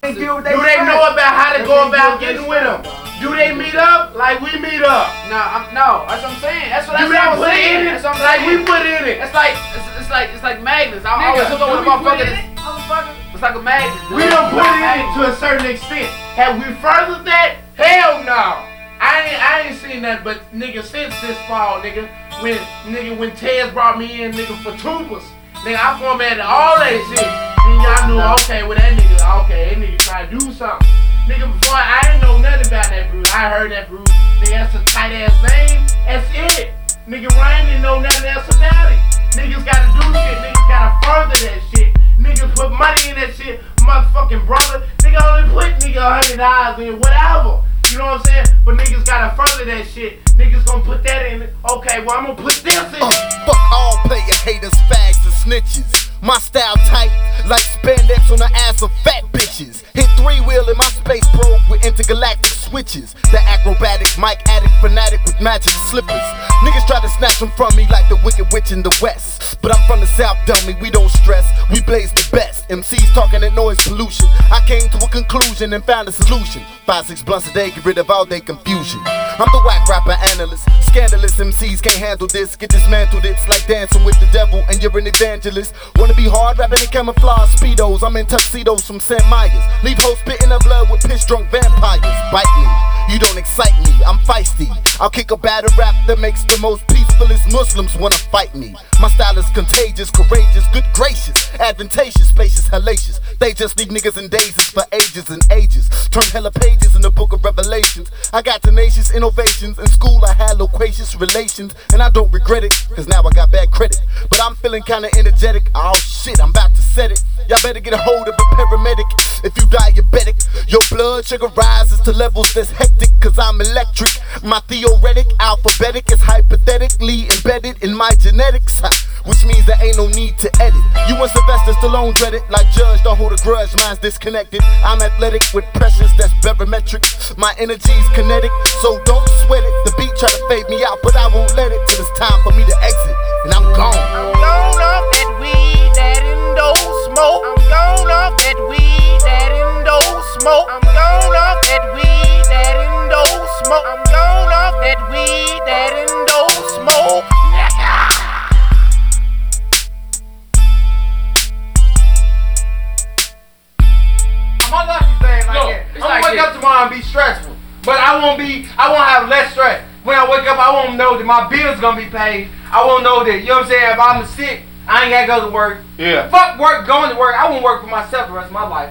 Do they know about how to go about getting with them? Do they meet up like we meet up? No, that's what I'm saying. That's what Do they put in it like we put in it? It's like magnets. I always hook up with a motherfucker. It's like a magnet. We don't put it in to a certain extent. Have we furthered that? Hell no. I ain't seen that, but nigga, since this fall, nigga, when Tez brought me in, nigga, for tubers, nigga, I formatted all that shit. And y'all knew, okay, well that nigga trying to do something. Nigga, before I didn't know nothing about that brew. I heard that brew. Nigga, that's a tight ass name. That's it. Nigga, Ryan didn't know nothing else about it. Niggas gotta do shit. Niggas gotta further that shit. Niggas put money in that shit. Motherfucking brother. Nigga only put $100 in whatever. You know what I'm saying? But niggas gotta further that shit. Niggas gonna put that in. Okay, well I'm gonna put this in. Fuck all player haters, fags, and snitches. My style tight, like spandex on the ass of fat bitches. Hit 3-wheel in my space probe with intergalactic switches. The acrobatic, mic addict, fanatic with magic slippers. Niggas try to snatch them from me like the wicked witch in the west. But I'm from the south, dummy, we don't stress. We blaze the best. MCs talking at noise pollution. I came to a conclusion and found a solution. 5-6 blunts a day, get rid of all day confusion. I'm the whack rapper analyst. Scandalous MCs can't handle this. Get dismantled, it's like dancing with the devil and you're an evangelist. Wanna be hard rapping in camouflage speedos. I'm in tuxedos from St. Myers. Leave hoes spitting up blood with piss drunk vampires. Bite me, you don't excite me, I'm feisty. I'll kick a battle rap that makes the most peacefulest Muslims wanna fight me. My style is contagious, courageous, good gracious, advantageous, spacious, hellacious. They just leave niggas in dazes for ages and ages. Turn hella pages in the book of Revelations. I got tenacious innovations. In school I had loquacious relations, and I don't regret it, cause now I got bad credit. But I'm feeling kinda energetic. Oh shit, I'm about to set it. Y'all better get a hold of a paramedic. If you diabetic, your blood sugar rises to levels that's hectic, cause I'm electric. My theoretic alphabetic is hypothetically embedded in my genetics, which means there ain't no need to edit. You and Sylvester Stallone dread it. Like Judge, don't hold a grudge, mine's disconnected. I'm athletic with pressures that's barometric. My energy's kinetic, so don't sweat it. The beat try to fade me out, but I won't let it till it's time for me to exit. And I'm gone. I'm gone off that weed, that endo smoke. I'm gone off that weed, that endo smoke. I'm gone off that weed, that endo smoke. I'm gone off that weed, that endo smoke. My lucky thing like that. I'm gonna wake up tomorrow and be stressful, but I won't have less stress. When I wake up, I won't know that my bill's gonna be paid. I won't know that, you know what I'm saying, if I'm sick, I ain't gotta go to work. Yeah. Fuck work, going to work. I won't work for myself the rest of my life.